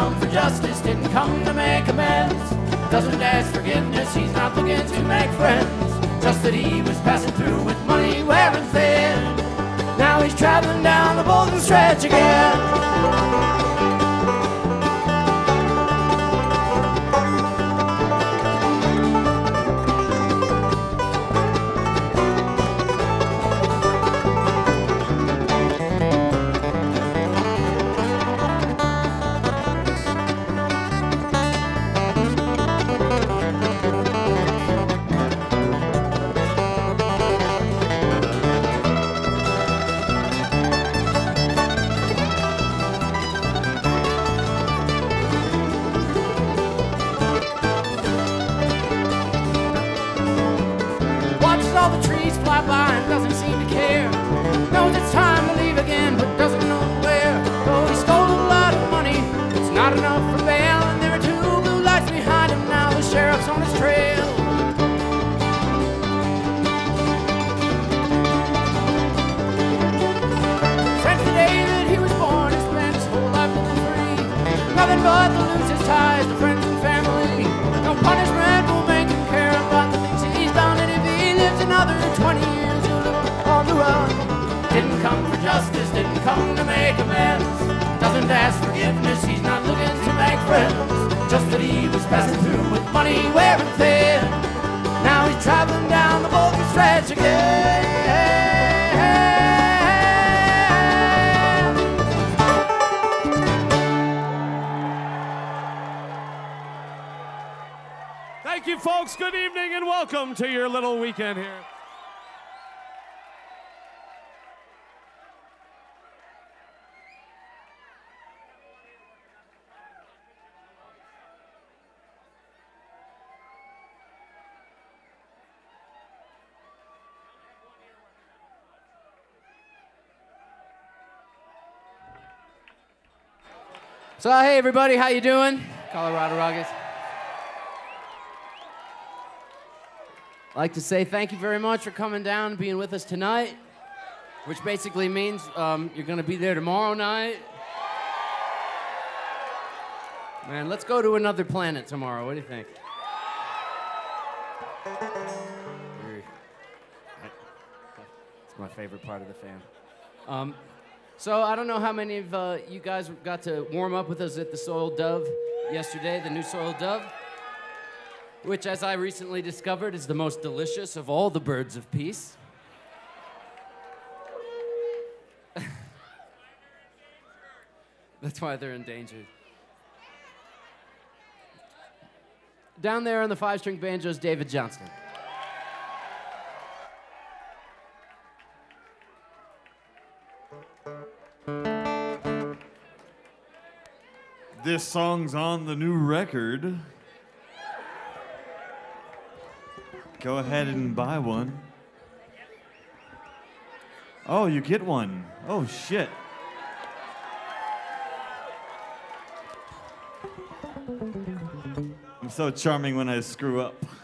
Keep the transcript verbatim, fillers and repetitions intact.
come for justice, didn't come to make amends. Doesn't ask forgiveness, he's not looking to make friends. Just that he was passing through with money wearing thin. Now he's traveling down the Bolton stretch again. All the trees fly by and doesn't seem to care. Knows it's time to leave again, but doesn't know where. Oh, he stole a lot of money, it's not enough for bail. And there are two blue lights behind him now, the sheriff's on his trail. Since the day that he was born, he spent his whole life living free. Nothing but to lose his ties to friends and family. No punishment will make him care about the things he's done. And if he lives another twenty years, he'll live on the run. Didn't come for justice, didn't come to make amends. Doesn't ask forgiveness, he's not looking to make friends. Just that he was passing through with money wearing thin. Now he's traveling down the Bolton stretch again. Thank you, folks. Good evening and welcome to your little weekend here. So hey everybody, how you doing? Colorado Rockies. I'd like to say thank you very much for coming down and being with us tonight, which basically means um, you're going to be there tomorrow night. Man, let's go to another planet tomorrow. What do you think? It's my favorite part of the fam. Um, so I don't know how many of uh, you guys got to warm up with us at the Soiled Dove yesterday, the new Soiled Dove, which, as I recently discovered, is the most delicious of all the birds of peace. That's why they're endangered. Down there on the five-string banjo is David Johnston. This song's on the new record. Go ahead and buy one. Oh, you get one. Oh, shit. I'm so charming when I screw up.